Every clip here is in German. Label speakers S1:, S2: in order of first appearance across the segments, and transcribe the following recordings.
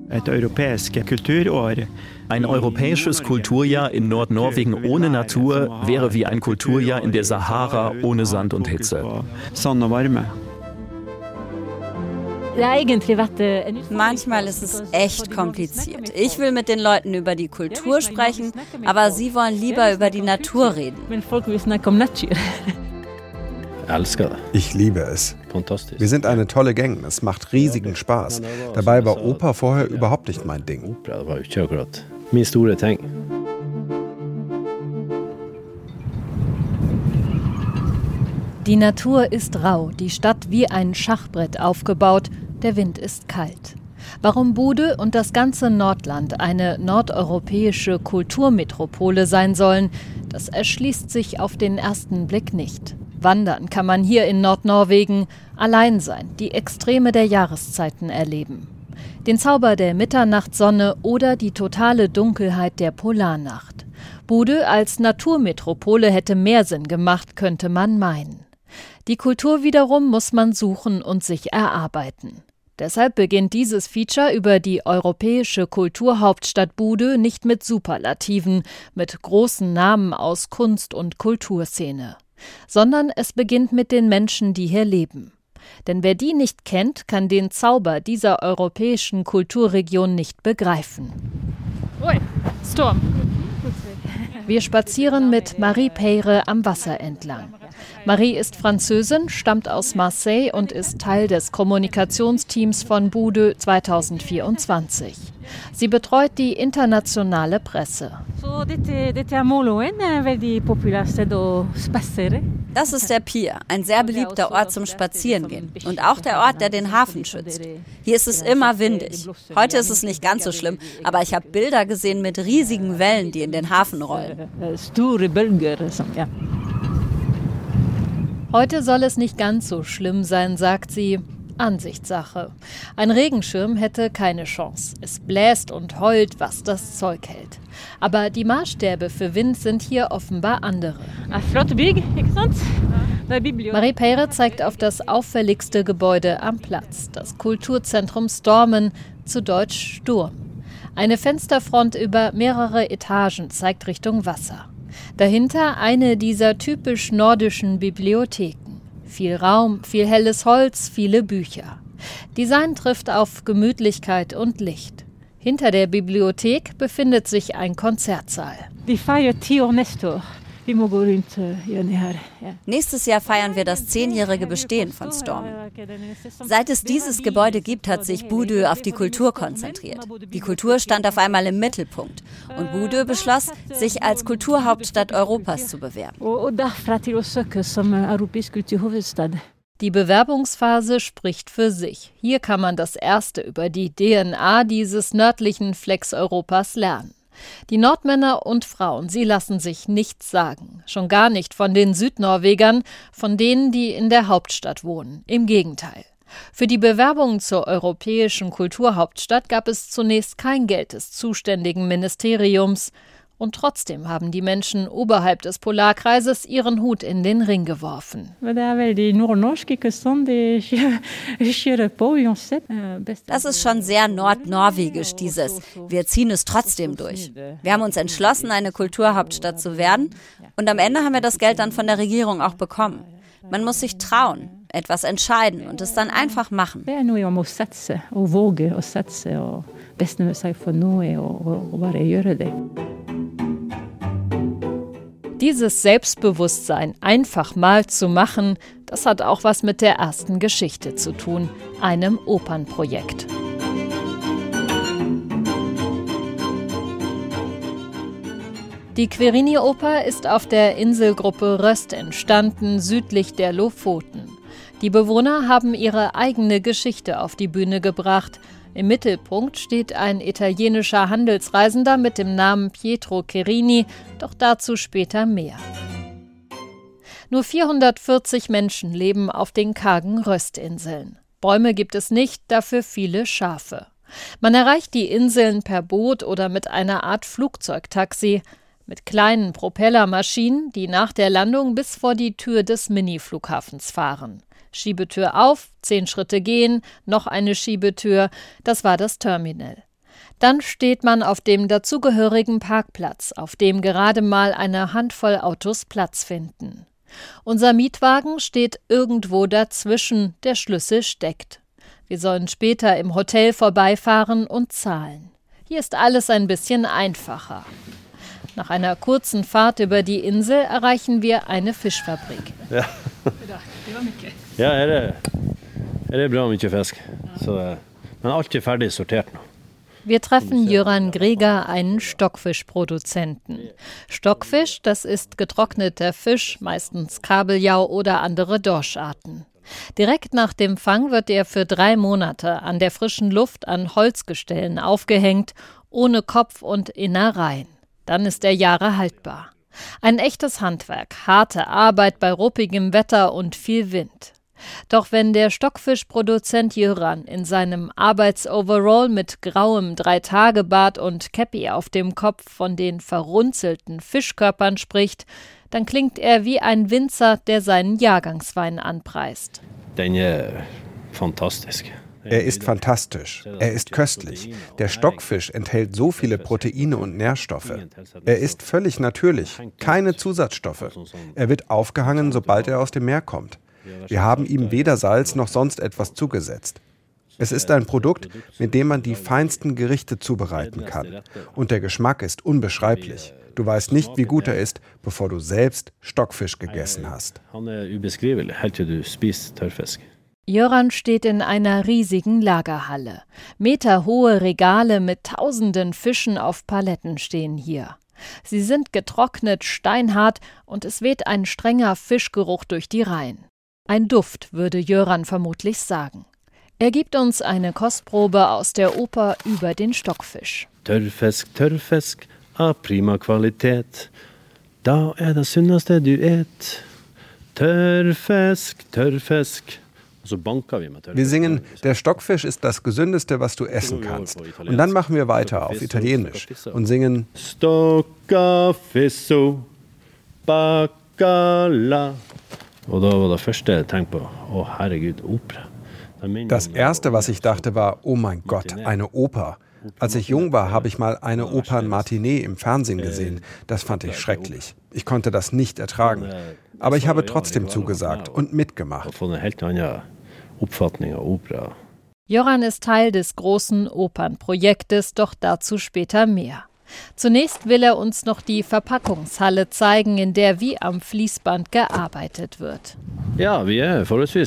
S1: Ein europäisches Kulturjahr in Nordnorwegen ohne Natur wäre wie ein Kulturjahr in der Sahara ohne Sand und Hitze.
S2: Manchmal ist es echt kompliziert. Ich will mit den Leuten über die Kultur sprechen, aber sie wollen lieber über die Natur reden.
S3: Ich liebe es. Wir sind eine tolle Gang, es macht riesigen Spaß. Dabei war Oper vorher überhaupt nicht mein Ding.
S4: Die Natur ist rau, die Stadt wie ein Schachbrett aufgebaut, der Wind ist kalt. Warum Bude und das ganze Nordland eine nordeuropäische Kulturmetropole sein sollen, das erschließt sich auf den ersten Blick nicht. Wandern kann man hier in Nordnorwegen, allein sein, die Extreme der Jahreszeiten erleben. Den Zauber der Mitternachtssonne oder die totale Dunkelheit der Polarnacht. Bude als Naturmetropole hätte mehr Sinn gemacht, könnte man meinen. Die Kultur wiederum muss man suchen und sich erarbeiten. Deshalb beginnt dieses Feature über die europäische Kulturhauptstadt Bude nicht mit Superlativen, mit großen Namen aus Kunst- und Kulturszene, sondern es beginnt mit den Menschen, die hier leben. Denn wer die nicht kennt, kann den Zauber dieser europäischen Kulturregion nicht begreifen. Ui, Sturm. Wir spazieren mit Marie Peyre am Wasser entlang. Marie ist Französin, stammt aus Marseille und ist Teil des Kommunikationsteams von Bude 2024. Sie betreut die internationale Presse.
S2: Das ist der Pier, ein sehr beliebter Ort zum Spazierengehen und auch der Ort, der den Hafen schützt. Hier ist es immer windig. Heute ist es nicht ganz so schlimm, aber ich habe Bilder gesehen mit riesigen Wellen, die in den Hafen rollen.
S4: Heute soll es nicht ganz so schlimm sein, sagt sie. Ansichtssache. Ein Regenschirm hätte keine Chance. Es bläst und heult, was das Zeug hält. Aber die Maßstäbe für Wind sind hier offenbar andere. Marie Peyre zeigt auf das auffälligste Gebäude am Platz, das Kulturzentrum Stormen, zu Deutsch Sturm. Eine Fensterfront über mehrere Etagen zeigt Richtung Wasser. Dahinter eine dieser typisch nordischen Bibliotheken. Viel Raum, viel helles Holz, viele Bücher. Design trifft auf Gemütlichkeit und Licht. Hinter der Bibliothek befindet sich ein Konzertsaal.
S2: Nächstes Jahr feiern wir das 10-jährige Bestehen von Storm. Seit es dieses Gebäude gibt, hat sich Bude auf die Kultur konzentriert. Die Kultur stand auf einmal im Mittelpunkt und Bude beschloss, sich als Kulturhauptstadt Europas zu bewerben.
S4: Die Bewerbungsphase spricht für sich. Hier kann man das Erste über die DNA dieses nördlichen Flecks Europas lernen. Die Nordmänner und Frauen, sie lassen sich nichts sagen. Schon gar nicht von den Südnorwegern, von denen, die in der Hauptstadt wohnen. Im Gegenteil. Für die Bewerbung zur europäischen Kulturhauptstadt gab es zunächst kein Geld des zuständigen Ministeriums. Und trotzdem haben die Menschen oberhalb des Polarkreises ihren Hut in den Ring geworfen.
S2: Das ist schon sehr nordnorwegisch, dieses wir ziehen es trotzdem durch. Wir haben uns entschlossen, eine Kulturhauptstadt zu werden und am Ende haben wir das Geld dann von der Regierung auch bekommen. Man muss sich trauen, etwas entscheiden und es dann einfach machen.
S4: Dieses Selbstbewusstsein, einfach mal zu machen, das hat auch was mit der ersten Geschichte zu tun, einem Opernprojekt. Die Querini-Oper ist auf der Inselgruppe Røst entstanden, südlich der Lofoten. Die Bewohner haben ihre eigene Geschichte auf die Bühne gebracht. Im Mittelpunkt steht ein italienischer Handelsreisender mit dem Namen Pietro Querini, doch dazu später mehr. Nur 440 Menschen leben auf den kargen Røstinseln. Bäume gibt es nicht, dafür viele Schafe. Man erreicht die Inseln per Boot oder mit einer Art Flugzeugtaxi, mit kleinen Propellermaschinen, die nach der Landung bis vor die Tür des Mini-Flughafens fahren. Schiebetür auf, 10 Schritte gehen, noch eine Schiebetür, das war das Terminal. Dann steht man auf dem dazugehörigen Parkplatz, auf dem gerade mal eine Handvoll Autos Platz finden. Unser Mietwagen steht irgendwo dazwischen, der Schlüssel steckt. Wir sollen später im Hotel vorbeifahren und zahlen. Hier ist alles ein bisschen einfacher. Nach einer kurzen Fahrt über die Insel erreichen wir eine Fischfabrik.
S5: Ja, her er bra mye fisk. Men alt er ferdig sortert nå.
S4: Wir treffen Jöran Greger, einen Stockfischproduzenten. Stockfisch, das ist getrockneter Fisch, meistens Kabeljau oder andere Dorscharten. Direkt nach dem Fang wird er für 3 Monate an der frischen Luft an Holzgestellen aufgehängt, ohne Kopf und Innereien. Dann ist er Jahre haltbar. Ein echtes Handwerk, harte Arbeit bei ruppigem Wetter und viel Wind. Doch wenn der Stockfischproduzent Jöran in seinem Arbeitsoverall mit grauem 3-Tage-Bart und Käppi auf dem Kopf von den verrunzelten Fischkörpern spricht, dann klingt er wie ein Winzer, der seinen Jahrgangswein anpreist.
S5: Fantastisch.
S3: Er ist fantastisch. Er ist köstlich. Der Stockfisch enthält so viele Proteine und Nährstoffe. Er ist völlig natürlich. Keine Zusatzstoffe. Er wird aufgehangen, sobald er aus dem Meer kommt. Wir haben ihm weder Salz noch sonst etwas zugesetzt. Es ist ein Produkt, mit dem man die feinsten Gerichte zubereiten kann. Und der Geschmack ist unbeschreiblich. Du weißt nicht, wie gut er ist, bevor du selbst Stockfisch gegessen hast.
S4: Jöran steht in einer riesigen Lagerhalle. Meterhohe Regale mit tausenden Fischen auf Paletten stehen hier. Sie sind getrocknet, steinhart und es weht ein strenger Fischgeruch durch die Reihen. Ein Duft, würde Jöran vermutlich sagen. Er gibt uns eine Kostprobe aus der Oper über den Stockfisch.
S5: Tørrfisk av prima kvalitet. Da det sunneste du et. Tørrfisk.
S3: Wir singen, der Stockfisch ist das Gesündeste, was du essen kannst. Und dann machen wir weiter auf Italienisch und singen
S5: Stoccafisso bacala. Og da var det første jeg tenkte på, herregud, Opera.
S3: Das Erste, was ich dachte, war, oh mein Gott, eine Oper. Als ich jung war, habe ich mal eine Opernmatinee im Fernsehen gesehen. Das fand ich schrecklich. Ich konnte das nicht ertragen. Aber ich habe trotzdem zugesagt und mitgemacht.
S4: Jöran ist Teil des großen Opernprojektes, doch dazu später mehr. Zunächst will er uns noch die Verpackungshalle zeigen, in der wie am Fließband gearbeitet wird.
S3: Ja, wir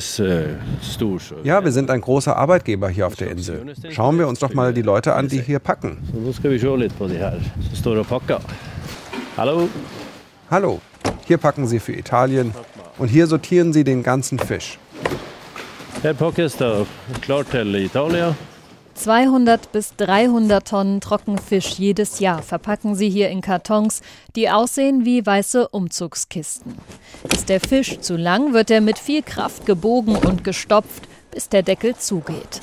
S3: sind ein großer Arbeitgeber hier auf der Insel. Schauen wir uns doch mal die Leute an, die hier packen. Hallo, hier packen sie für Italien und hier sortieren sie den ganzen Fisch.
S5: Her pakkes det klar til Italia.
S4: 200 bis 300 Tonnen Trockenfisch jedes Jahr verpacken sie hier in Kartons, die aussehen wie weiße Umzugskisten. Ist der Fisch zu lang, wird er mit viel Kraft gebogen und gestopft, bis der Deckel zugeht.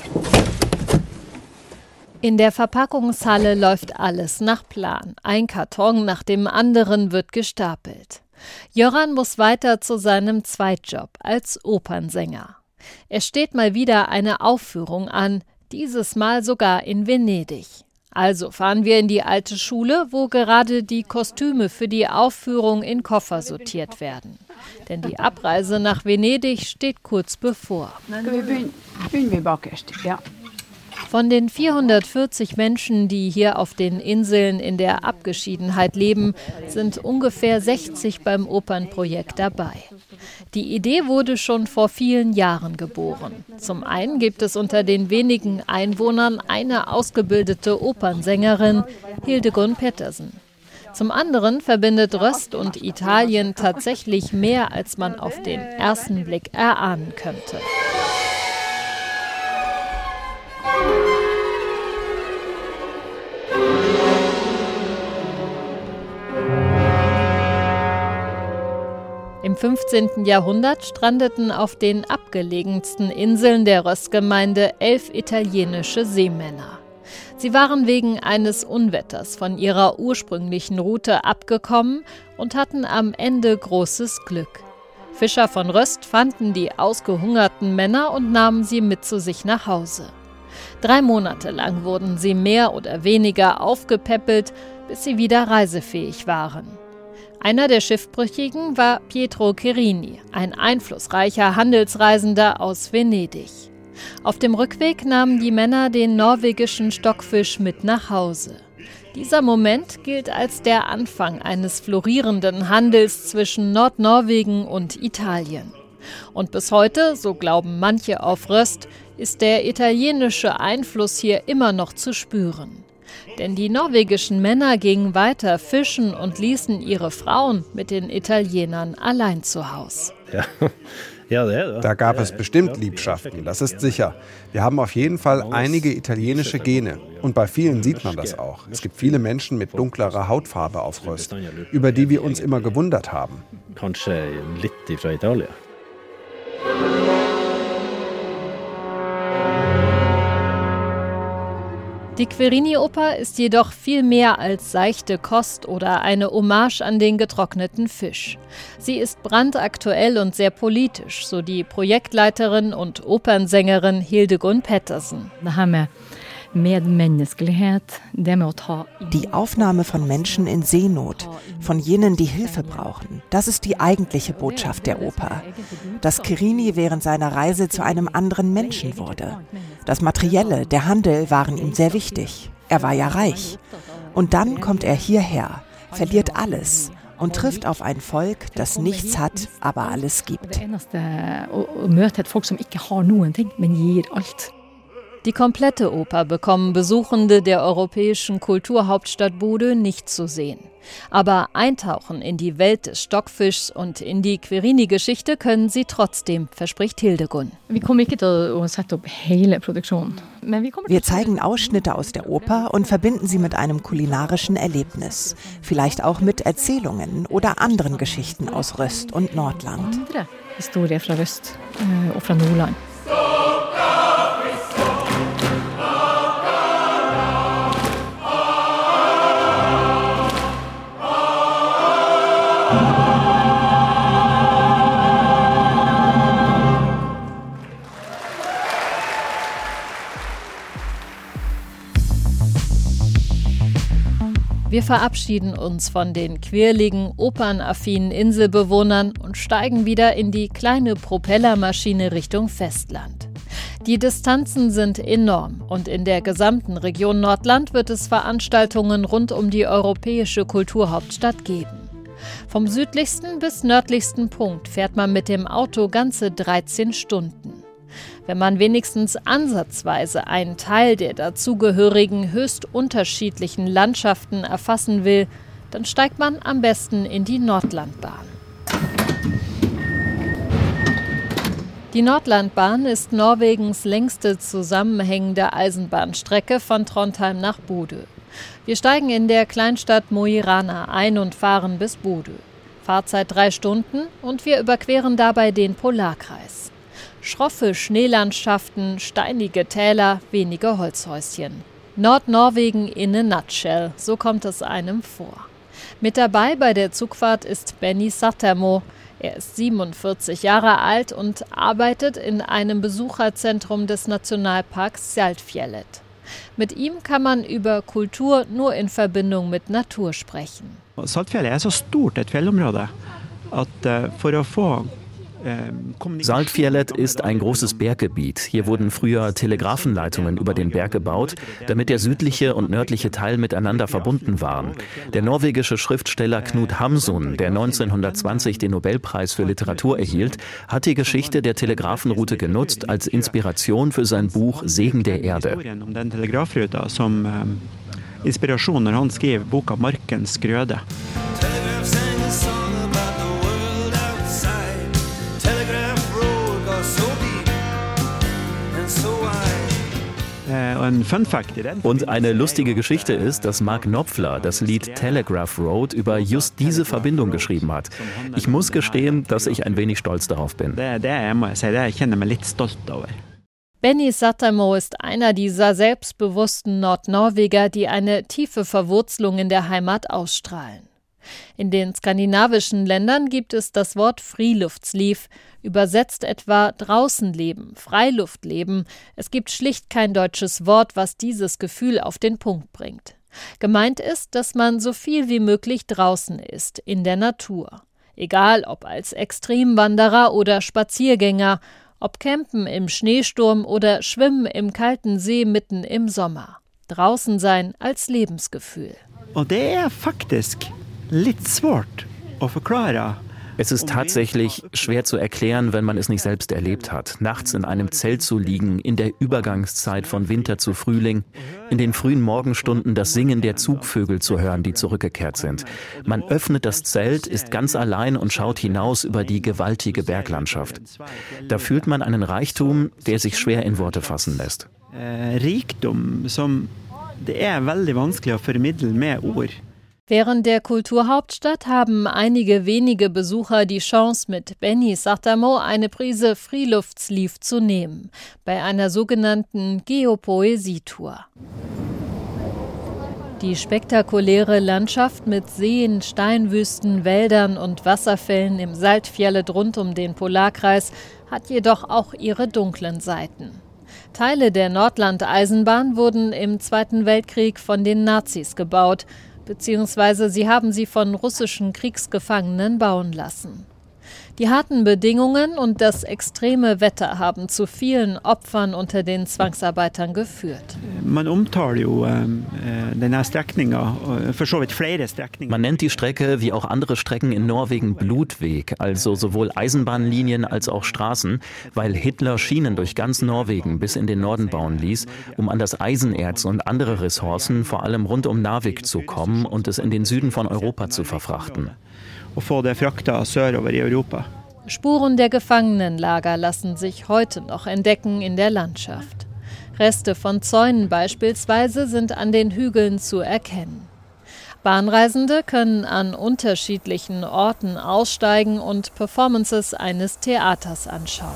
S4: In der Verpackungshalle läuft alles nach Plan. Ein Karton nach dem anderen wird gestapelt. Jöran muss weiter zu seinem Zweitjob als Opernsänger. Es steht mal wieder eine Aufführung an, dieses Mal sogar in Venedig. Also fahren wir in die alte Schule, wo gerade die Kostüme für die Aufführung in Koffer sortiert werden. Denn die Abreise nach Venedig steht kurz bevor. Von den 440 Menschen, die hier auf den Inseln in der Abgeschiedenheit leben, sind ungefähr 60 beim Opernprojekt dabei. Die Idee wurde schon vor vielen Jahren geboren. Zum einen gibt es unter den wenigen Einwohnern eine ausgebildete Opernsängerin, Hildegunn Pettersen. Zum anderen verbindet Röst und Italien tatsächlich mehr, als man auf den ersten Blick erahnen könnte. Im 15. Jahrhundert strandeten auf den abgelegensten Inseln der Röstgemeinde 11 italienische Seemänner. Sie waren wegen eines Unwetters von ihrer ursprünglichen Route abgekommen und hatten am Ende großes Glück. Fischer von Röst fanden die ausgehungerten Männer und nahmen sie mit zu sich nach Hause. 3 Monate lang wurden sie mehr oder weniger aufgepäppelt, bis sie wieder reisefähig waren. Einer der Schiffbrüchigen war Pietro Cherini, ein einflussreicher Handelsreisender aus Venedig. Auf dem Rückweg nahmen die Männer den norwegischen Stockfisch mit nach Hause. Dieser Moment gilt als der Anfang eines florierenden Handels zwischen Nordnorwegen und Italien. Und bis heute, so glauben manche auf Røst, ist der italienische Einfluss hier immer noch zu spüren. Denn die norwegischen Männer gingen weiter fischen und ließen ihre Frauen mit den Italienern allein zu Hause.
S3: Da gab es bestimmt Liebschaften, das ist sicher. Wir haben auf jeden Fall einige italienische Gene. Und bei vielen sieht man das auch. Es gibt viele Menschen mit dunklerer Hautfarbe auf Røst, über die wir uns immer gewundert haben.
S4: Die Querini-Oper ist jedoch viel mehr als seichte Kost oder eine Hommage an den getrockneten Fisch. Sie ist brandaktuell und sehr politisch, so die Projektleiterin und Opernsängerin Hildegunn Pettersen.
S6: Die Aufnahme von Menschen in Seenot, von jenen, die Hilfe brauchen, das ist die eigentliche Botschaft der Oper. Dass Cherini während seiner Reise zu einem anderen Menschen wurde. Das Materielle, der Handel waren ihm sehr wichtig. Er war ja reich. Und dann kommt er hierher, verliert alles und trifft auf ein Volk, das nichts hat, aber alles gibt.
S4: Die komplette Oper bekommen Besuchende der europäischen Kulturhauptstadt Bodø nicht zu sehen. Aber eintauchen in die Welt des Stockfischs und in die Querini-Geschichte können sie trotzdem, verspricht Hildegunn.
S6: Wir zeigen Ausschnitte aus der Oper und verbinden sie mit einem kulinarischen Erlebnis. Vielleicht auch mit Erzählungen oder anderen Geschichten aus Røst und Nordland.
S7: Historier fra Røst og fra Nordland.
S4: Wir verabschieden uns von den quirligen, opernaffinen Inselbewohnern und steigen wieder in die kleine Propellermaschine Richtung Festland. Die Distanzen sind enorm und in der gesamten Region Nordland wird es Veranstaltungen rund um die europäische Kulturhauptstadt geben. Vom südlichsten bis nördlichsten Punkt fährt man mit dem Auto ganze 13 Stunden. Wenn man wenigstens ansatzweise einen Teil der dazugehörigen höchst unterschiedlichen Landschaften erfassen will, dann steigt man am besten in die Nordlandbahn. Die Nordlandbahn ist Norwegens längste zusammenhängende Eisenbahnstrecke von Trondheim nach Bodø. Wir steigen in der Kleinstadt Mo i Rana ein und fahren bis Bodø. Fahrzeit 3 Stunden und wir überqueren dabei den Polarkreis. Schroffe Schneelandschaften, steinige Täler, wenige Holzhäuschen. Nordnorwegen in a nutshell, so kommt es einem vor. Mit dabei bei der Zugfahrt ist Benny Sattermo. Er ist 47 Jahre alt und arbeitet in einem Besucherzentrum des Nationalparks Saltfjellet. Mit ihm kann man über Kultur nur in Verbindung mit Natur sprechen.
S8: Saltfjellet er så stort et fjellområde at for å få
S1: Saltfjellet ist ein großes Berggebiet. Hier wurden früher Telegrafenleitungen über den Berg gebaut, damit der südliche und nördliche Teil miteinander verbunden waren. Der norwegische Schriftsteller Knut Hamsun, der 1920 den Nobelpreis für Literatur erhielt, hat die Geschichte der Telegrafenroute genutzt als Inspiration für sein Buch Segen der Erde.
S8: Inspirasjon når han skrev boka Markens grøde.
S1: Und eine lustige Geschichte ist, dass Mark Knopfler das Lied Telegraph Road über just diese Verbindung geschrieben hat. Ich muss gestehen, dass ich ein wenig stolz darauf bin.
S4: Benny Sattermo ist einer dieser selbstbewussten Nordnorweger, die eine tiefe Verwurzelung in der Heimat ausstrahlen. In den skandinavischen Ländern gibt es das Wort Friluftsliv, Übersetzt etwa draußen leben, Freiluft leben. Es gibt schlicht kein deutsches Wort, was dieses Gefühl auf den Punkt bringt. Gemeint ist, dass man so viel wie möglich draußen ist, in der Natur. Egal ob als Extremwanderer oder Spaziergänger, ob campen im Schneesturm oder schwimmen im kalten See mitten im Sommer. Draußen sein als Lebensgefühl.
S8: Und det er faktisk litt svårt å forklare.
S1: Es ist tatsächlich schwer zu erklären, wenn man es nicht selbst erlebt hat. Nachts in einem Zelt zu liegen, in der Übergangszeit von Winter zu Frühling, in den frühen Morgenstunden das Singen der Zugvögel zu hören, die zurückgekehrt sind. Man öffnet das Zelt, ist ganz allein und schaut hinaus über die gewaltige Berglandschaft. Da fühlt man einen Reichtum, der sich schwer in Worte fassen lässt.
S8: Rikdom, som det er veldig vanskelig å formidle med ord.
S4: Während der Kulturhauptstadt haben einige wenige Besucher die Chance, mit Benny Sartamo eine Prise Freeluftsliv zu nehmen, bei einer sogenannten Geopoesietour. Die spektakuläre Landschaft mit Seen, Steinwüsten, Wäldern und Wasserfällen im Saltfjellet rund um den Polarkreis hat jedoch auch ihre dunklen Seiten. Teile der Nordland-Eisenbahn wurden im Zweiten Weltkrieg von den Nazis gebaut, beziehungsweise sie haben sie von russischen Kriegsgefangenen bauen lassen. Die harten Bedingungen und das extreme Wetter haben zu vielen Opfern unter den Zwangsarbeitern geführt.
S8: Man omtaler jo denne strekninga, for så vidt flere strekninger.
S1: Man nennt die Strecke wie auch andere Strecken in Norwegen Blutweg, also sowohl Eisenbahnlinien als auch Straßen, weil Hitler Schienen durch ganz Norwegen bis in den Norden bauen ließ, um an das Eisenerz und andere Ressourcen vor allem rund um Narvik zu kommen und es in den Süden von Europa zu verfrachten.
S8: Og få det frakta sørover i Europa.
S4: Spuren der Gefangenenlager lassen sich heute noch entdecken in der Landschaft. Reste von Zäunen beispielsweise sind an den Hügeln zu erkennen. Bahnreisende können an unterschiedlichen Orten aussteigen und Performances eines Theaters anschauen.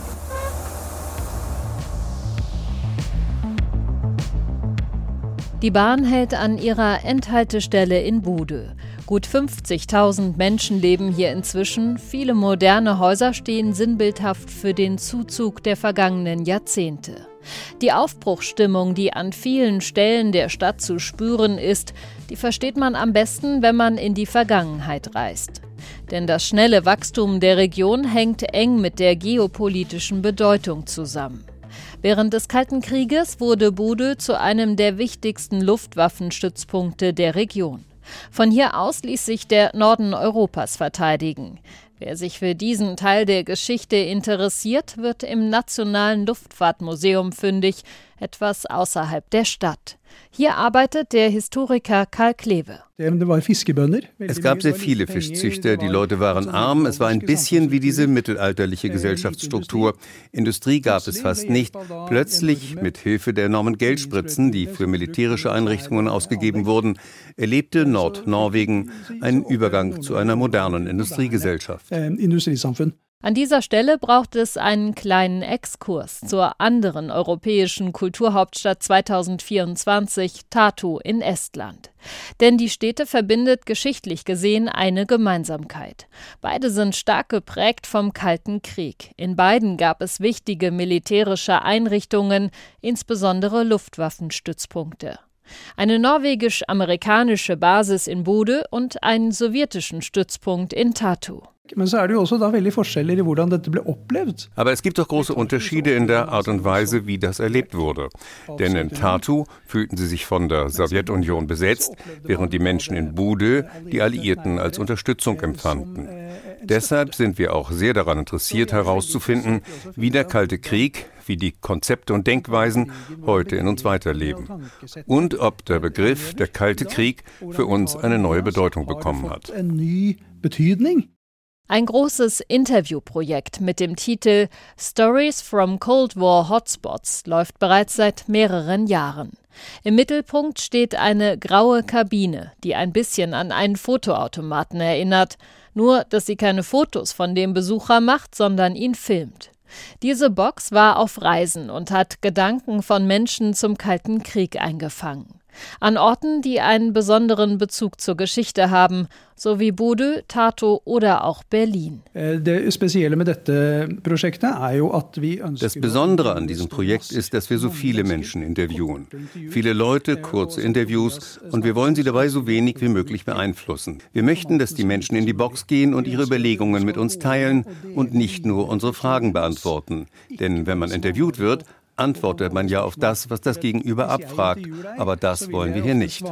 S4: Die Bahn hält an ihrer Endhaltestelle in Bodø. Gut 50.000 Menschen leben hier inzwischen. Viele moderne Häuser stehen sinnbildhaft für den Zuzug der vergangenen Jahrzehnte. Die Aufbruchsstimmung, die an vielen Stellen der Stadt zu spüren ist, die versteht man am besten, wenn man in die Vergangenheit reist. Denn das schnelle Wachstum der Region hängt eng mit der geopolitischen Bedeutung zusammen. Während des Kalten Krieges wurde Bodø zu einem der wichtigsten Luftwaffenstützpunkte der Region. Von hier aus ließ sich der Norden Europas verteidigen. Wer sich für diesen Teil der Geschichte interessiert, wird im Nationalen Luftfahrtmuseum fündig, etwas außerhalb der Stadt. Hier arbeitet der Historiker Karl Kleve.
S9: Es gab sehr viele Fischzüchter, die Leute waren arm, es war ein bisschen wie diese mittelalterliche Gesellschaftsstruktur. Industrie gab es fast nicht. Plötzlich, mit Hilfe der enormen Geldspritzen, die für militärische Einrichtungen ausgegeben wurden, erlebte Nordnorwegen einen Übergang zu einer modernen Industriegesellschaft.
S4: An dieser Stelle braucht es einen kleinen Exkurs zur anderen europäischen Kulturhauptstadt 2024, Tartu in Estland. Denn die Städte verbindet geschichtlich gesehen eine Gemeinsamkeit. Beide sind stark geprägt vom Kalten Krieg. In beiden gab es wichtige militärische Einrichtungen, insbesondere Luftwaffenstützpunkte. Eine norwegisch-amerikanische Basis in Bodø und einen sowjetischen Stützpunkt in Tartu.
S9: Aber es gibt doch große Unterschiede in der Art und Weise, wie das erlebt wurde. Denn in Tartu fühlten sie sich von der Sowjetunion besetzt, während die Menschen in Bodø die Alliierten als Unterstützung empfanden. Deshalb sind wir auch sehr daran interessiert, herauszufinden, wie der Kalte Krieg, wie die Konzepte und Denkweisen heute in uns weiterleben. Und ob der Begriff der Kalte Krieg für uns eine neue Bedeutung bekommen hat.
S4: Ein großes Interviewprojekt mit dem Titel Stories from Cold War Hotspots läuft bereits seit mehreren Jahren. Im Mittelpunkt steht eine graue Kabine, die ein bisschen an einen Fotoautomaten erinnert, nur dass sie keine Fotos von dem Besucher macht, sondern ihn filmt. Diese Box war auf Reisen und hat Gedanken von Menschen zum Kalten Krieg eingefangen. An Orten, die einen besonderen Bezug zur Geschichte haben, so wie Bodø, Tartu oder auch Berlin.
S10: Das
S9: Besondere an diesem Projekt ist, dass wir so viele Menschen interviewen. Viele Leute, kurze Interviews, und wir wollen sie dabei so wenig wie möglich beeinflussen. Wir möchten, dass die Menschen in die Box gehen und ihre Überlegungen mit uns teilen und nicht nur unsere Fragen beantworten. Denn wenn man interviewt wird, antwortet man ja auf das, was das Gegenüber abfragt. Aber das wollen wir hier nicht.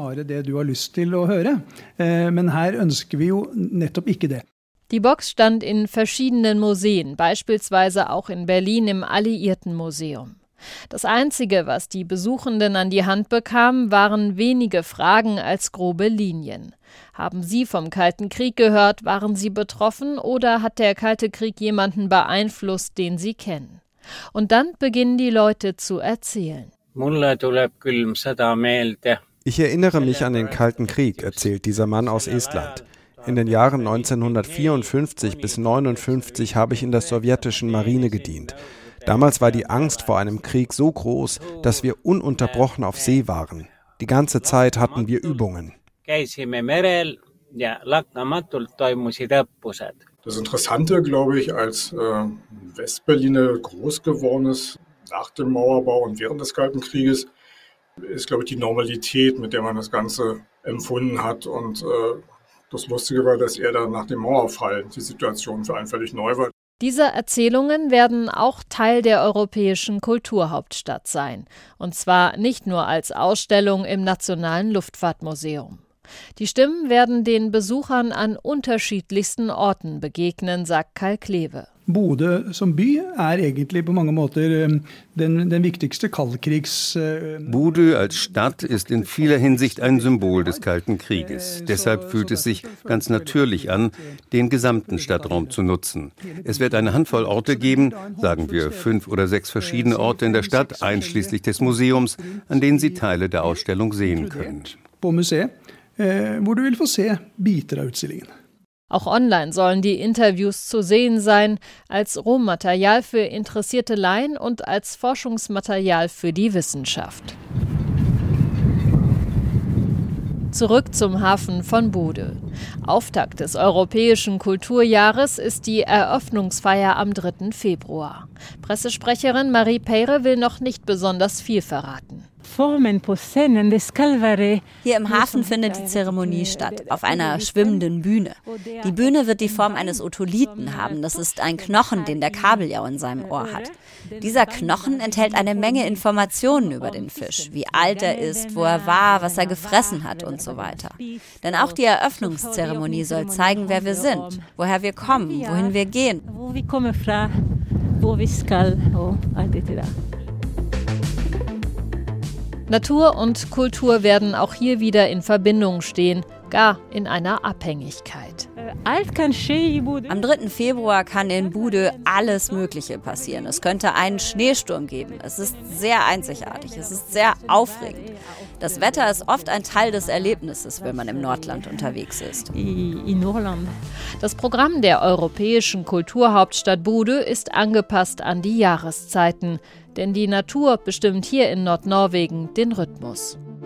S4: Die Box stand in verschiedenen Museen, beispielsweise auch in Berlin im Alliiertenmuseum. Das Einzige, was die Besuchenden an die Hand bekamen, waren wenige Fragen als grobe Linien. Haben Sie vom Kalten Krieg gehört? Waren Sie betroffen? Oder hat der Kalte Krieg jemanden beeinflusst, den Sie kennen? Und dann beginnen die Leute zu erzählen.
S3: Ich erinnere mich an den Kalten Krieg, erzählt dieser Mann aus Estland. In den Jahren 1954 bis 1959 habe ich in der sowjetischen Marine gedient. Damals war die Angst vor einem Krieg so groß, dass wir ununterbrochen auf See waren. Die ganze Zeit hatten wir Übungen.
S11: Das Interessante, glaube ich, als Westberliner groß geworden ist, nach dem Mauerbau und während des Kalten Krieges, ist, glaube ich, die Normalität, mit der man das Ganze empfunden hat. Und das Lustige war, dass dann nach dem Mauerfall die Situation für einen völlig neu war.
S4: Diese Erzählungen werden auch Teil der europäischen Kulturhauptstadt sein. Und zwar nicht nur als Ausstellung im Nationalen Luftfahrtmuseum. Die Stimmen werden den Besuchern an unterschiedlichsten Orten begegnen, sagt Kai Kleve.
S10: Bodø som by egentlig på mange måter den viktigste kaldkrigs...
S9: Bodø als Stadt ist in vieler Hinsicht ein Symbol des Kalten Krieges. Deshalb fühlt es sich ganz natürlich an, den gesamten Stadtraum zu nutzen. Es wird eine Handvoll Orte geben, sagen wir 5 oder 6 verschiedene Orte in der Stadt, einschließlich des Museums, an denen Sie Teile der Ausstellung sehen können.
S10: På museet, hvor du vil få se biter av utstillingen.
S4: Auch online sollen die Interviews zu sehen sein, als Rohmaterial für interessierte Laien und als Forschungsmaterial für die Wissenschaft. Zurück zum Hafen von Bodø. Auftakt des Europäischen Kulturjahres ist die Eröffnungsfeier am 3. Februar. Pressesprecherin Marie Peyre will noch nicht besonders viel verraten.
S2: Hier im Hafen findet die Zeremonie statt, auf einer schwimmenden Bühne. Die Bühne wird die Form eines Otolithen haben. Das ist ein Knochen, den der Kabeljau in seinem Ohr hat. Dieser Knochen enthält eine Menge Informationen über den Fisch, wie alt er ist, wo er war, was er gefressen hat und so weiter. Denn auch die Eröffnungszeremonie soll zeigen, wer wir sind, woher wir kommen, wohin wir gehen.
S4: Natur und Kultur werden auch hier wieder in Verbindung stehen, gar in einer Abhängigkeit.
S2: Am 3. Februar kann in Bodø alles Mögliche passieren. Es könnte einen Schneesturm geben. Es ist sehr einzigartig, es ist sehr aufregend. Das Wetter ist oft ein Teil des Erlebnisses, wenn man im Nordland unterwegs ist.
S4: Das Programm der europäischen Kulturhauptstadt Bodø ist angepasst an die Jahreszeiten. Denn die Natur bestimmt hier in Nordnorwegen den Rhythmus.